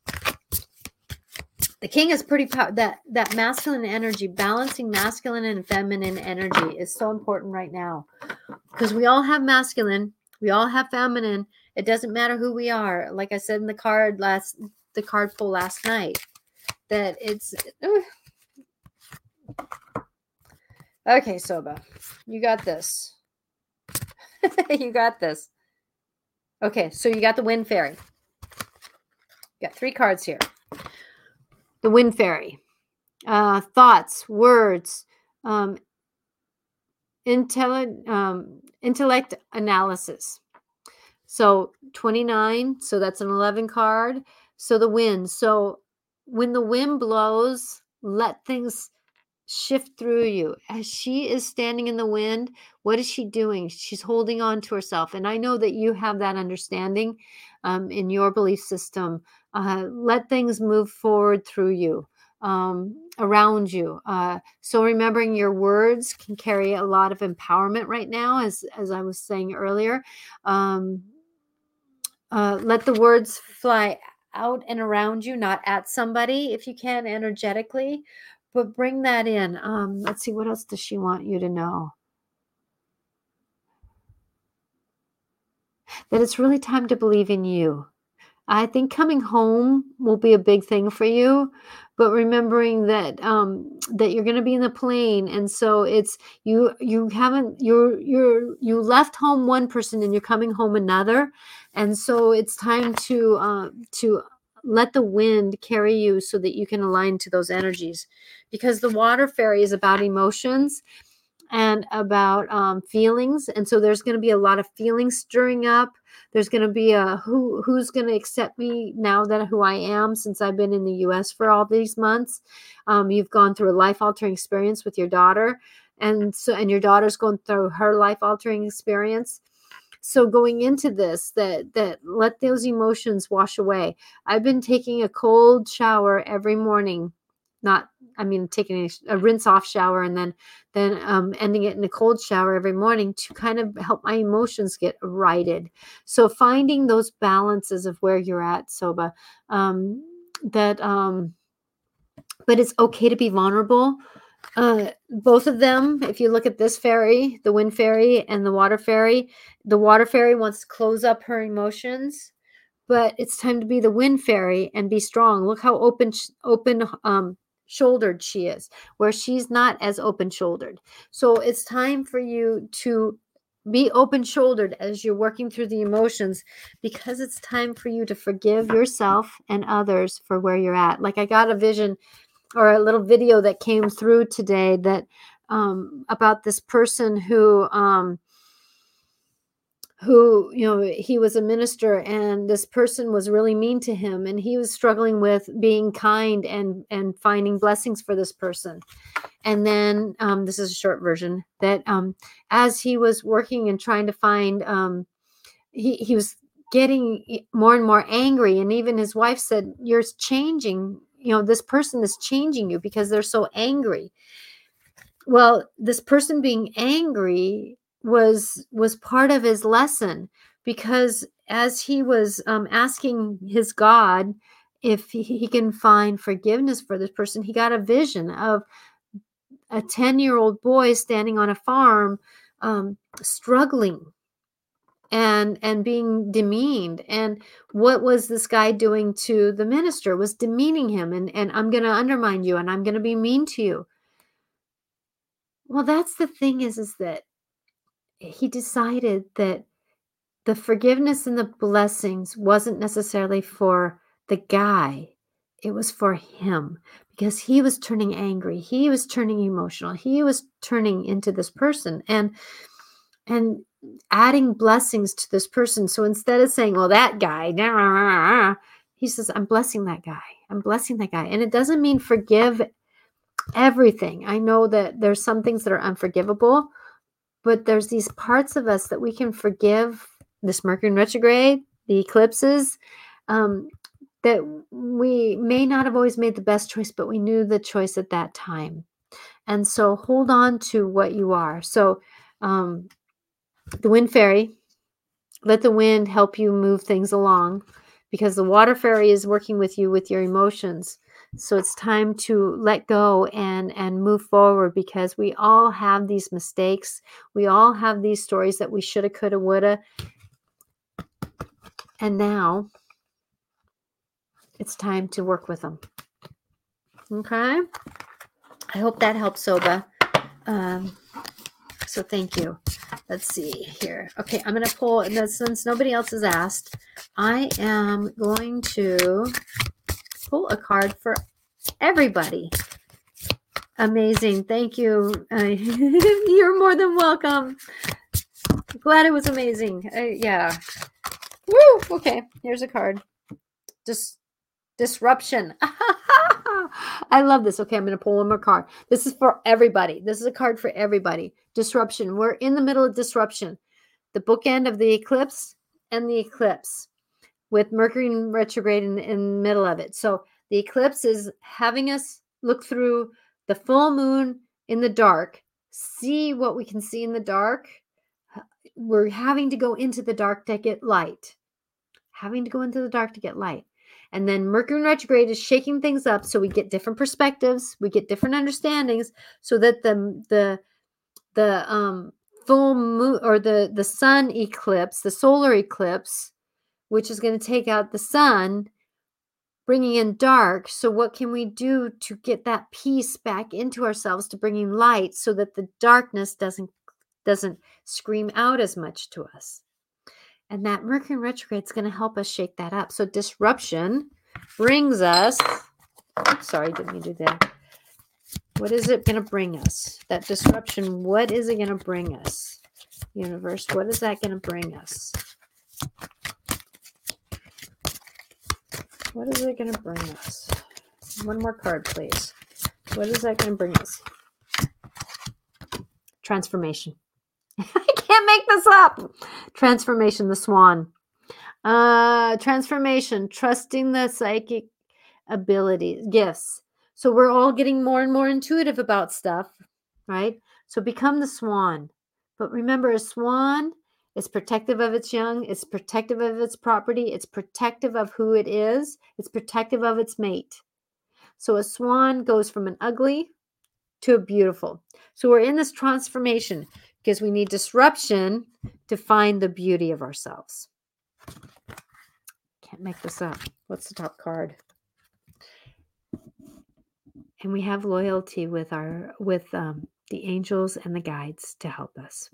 The king is pretty that masculine energy, balancing masculine and feminine energy is so important right now. Because we all have masculine, we all have feminine. It doesn't matter who we are. Like I said in the card pull last night, that it's okay, Soba. You got this. You got this. Okay, so you got the Wind Fairy. You got 3 cards here. The Wind Fairy. Thoughts, words, intellect analysis. So 29, so that's an 11 card. So the wind. So when the wind blows, let things shift through you. As she is standing in the wind, what is she doing? She's holding on to herself. And I know that you have that understanding in your belief system. Let things move forward through you, around you. So remembering your words can carry a lot of empowerment right now, as I was saying earlier. Let the words fly out and around you, not at somebody, if you can, energetically, but bring that in. Let's see, what else does she want you to know? That it's really time to believe in you. I think coming home will be a big thing for you, but remembering that that you're going to be in the plane, and so it's you haven't you left home one person and you're coming home another, and so it's time to let the wind carry you so that you can align to those energies, because the water fairy is about emotions and about feelings, and so there's going to be a lot of feelings stirring up. There's going to be a who's going to accept me now that who I am, since I've been in the US for all these months. You've gone through a life altering experience with your daughter, and your daughter's going through her life altering experience. So going into this, that let those emotions wash away. I've been taking a cold shower every morning, taking a rinse off shower and then ending it in a cold shower every morning to kind of help my emotions get righted. So finding those balances of where you're at, Soba, but it's okay to be vulnerable. Both of them, if you look at this fairy, the wind fairy and the water fairy wants to close up her emotions, but it's time to be the wind fairy and be strong. Look how open shouldered she is, where she's not as open shouldered. So it's time for you to be open shouldered as you're working through the emotions, because it's time for you to forgive yourself and others for where you're at. Like I got a vision or a little video that came through today that about this person who he was a minister, and this person was really mean to him, and he was struggling with being kind and finding blessings for this person. And then this is a short version that as he was working and trying to find, he was getting more and more angry, and even his wife said, "You're changing, this person is changing you because they're so angry." Well, this person being angry was part of his lesson, because as he was asking his God if he can find forgiveness for this person, he got a vision of a 10-year-old boy standing on a farm, struggling and being demeaned. And what was this guy doing to the minister? Was demeaning him, and I'm going to undermine you, and I'm going to be mean to you. Well, that's the thing is that he decided that the forgiveness and the blessings wasn't necessarily for the guy. It was for him, because he was turning angry. He was turning emotional. He was turning into this person and adding blessings to this person. So instead of saying, well, that guy, nah, nah, nah, nah, he says, I'm blessing that guy. I'm blessing that guy. And it doesn't mean forgive everything. I know that there's some things that are unforgivable, but there's these parts of us that we can forgive. This Mercury in retrograde, the eclipses, that we may not have always made the best choice, but we knew the choice at that time. And so hold on to what you are. So the wind fairy, let the wind help you move things along, because the water fairy is working with you with your emotions. So it's time to let go and move forward, because we all have these mistakes. We all have these stories that we shoulda, coulda, woulda. And now it's time to work with them. Okay? I hope that helps, Soba. So thank you. Let's see here. Okay, I'm going to pull, and since nobody else has asked, I am going to pull a card for everybody. Amazing. Thank you. You're more than welcome. Glad it was amazing. Yeah. Woo! Okay, here's a card. Disruption. I love this. Okay, I'm going to pull one more card. This is for everybody. This is a card for everybody. Disruption. We're in the middle of disruption. The bookend of the eclipse and the eclipse, with Mercury in retrograde in the middle of it. So the eclipse is having us look through the full moon in the dark, see what we can see in the dark. We're having to go into the dark to get light. Having to go into the dark to get light. And then Mercury in retrograde is shaking things up, so we get different perspectives, we get different understandings, so that the full moon, or the sun eclipse, the solar eclipse, which is going to take out the sun, bringing in dark. So what can we do to get that peace back into ourselves, to bring in light, so that the darkness doesn't scream out as much to us? And that Mercury in retrograde is going to help us shake that up. So disruption brings us, sorry, didn't mean to do that. What is it going to bring us? That disruption, what is it going to bring us? Universe, what is that going to bring us? What is it going to bring us? One more card, please. What is that going to bring us? Transformation. I can't make this up. Transformation, the swan. Transformation, trusting the psychic abilities, gifts. So we're all getting more and more intuitive about stuff, right? So become the swan. But remember, a swan is protective of its young. It's protective of its property. It's protective of who it is. It's protective of its mate. So a swan goes from an ugly to a beautiful. So we're in this transformation, because we need disruption to find the beauty of ourselves. Can't make this up. What's the top card? And we have loyalty with the angels and the guides to help us.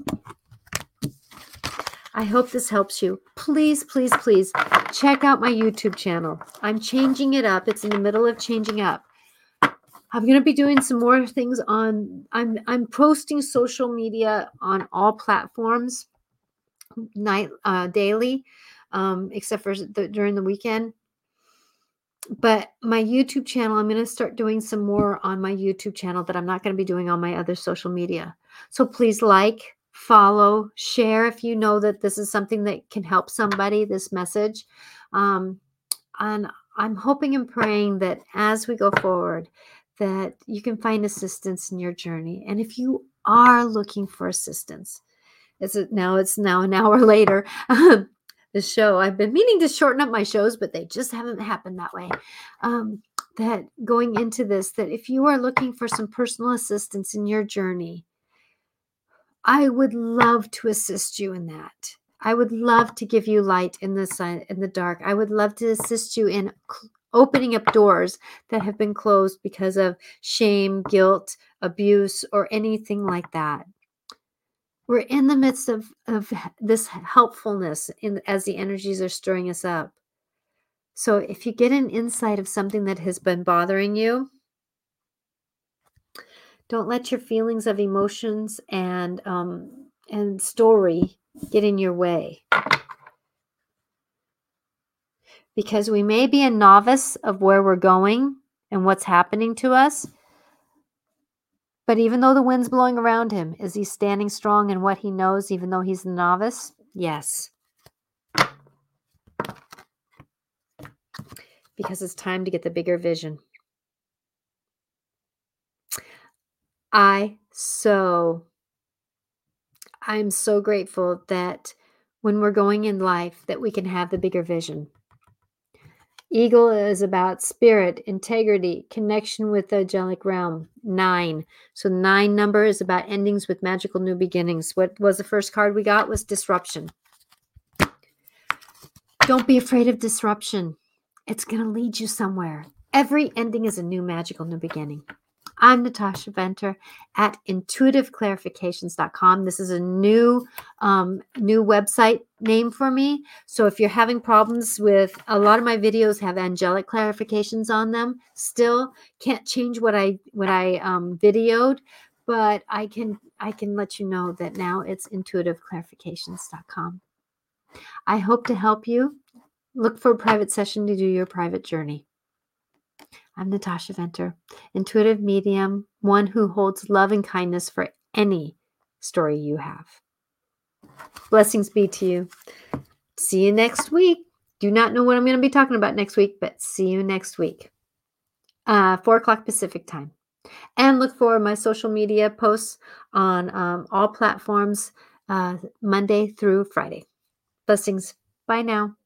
I hope this helps you. Please, please, please check out my YouTube channel. I'm changing it up. It's in the middle of changing up. I'm going to be doing some more things on, I'm posting social media on all platforms daily, except for during the weekend. But my YouTube channel, I'm going to start doing some more on my YouTube channel that I'm not going to be doing on my other social media. So please like, follow, share if you know that this is something that can help somebody, this message. And I'm hoping and praying that as we go forward, that you can find assistance in your journey. And if you are looking for assistance, it's now an hour later. The show, I've been meaning to shorten up my shows, but they just haven't happened that way. that going into this, that if you are looking for some personal assistance in your journey, I would love to assist you in that. I would love to give you light in the sun, in the dark. I would love to assist you in opening up doors that have been closed because of shame, guilt, abuse, or anything like that. We're in the midst of this helpfulness as the energies are stirring us up. So if you get an insight of something that has been bothering you, don't let your feelings of emotions and story get in your way. Because we may be a novice of where we're going and what's happening to us, but even though the wind's blowing around him, is he standing strong in what he knows, even though he's a novice? Yes. Because it's time to get the bigger vision. I'm so grateful that when we're going in life that we can have the bigger vision. Eagle is about spirit, integrity, connection with the angelic realm. 9. So 9 number is about endings with magical new beginnings. What was the first card we got was disruption. Don't be afraid of disruption. It's going to lead you somewhere. Every ending is a new magical new beginning. I'm Natasha Venter at intuitiveclarifications.com. This is a new website name for me. So if you're having problems with, a lot of my videos have angelic clarifications on them. Still can't change what I videoed, but I can let you know that now it's intuitiveclarifications.com. I hope to help you. Look for a private session to do your private journey. I'm Natasha Venter, intuitive medium, one who holds love and kindness for any story you have. Blessings be to you. See you next week. Do not know what I'm going to be talking about next week, but see you next week. 4 o'clock Pacific time. And look for my social media posts on all platforms Monday through Friday. Blessings. Bye now.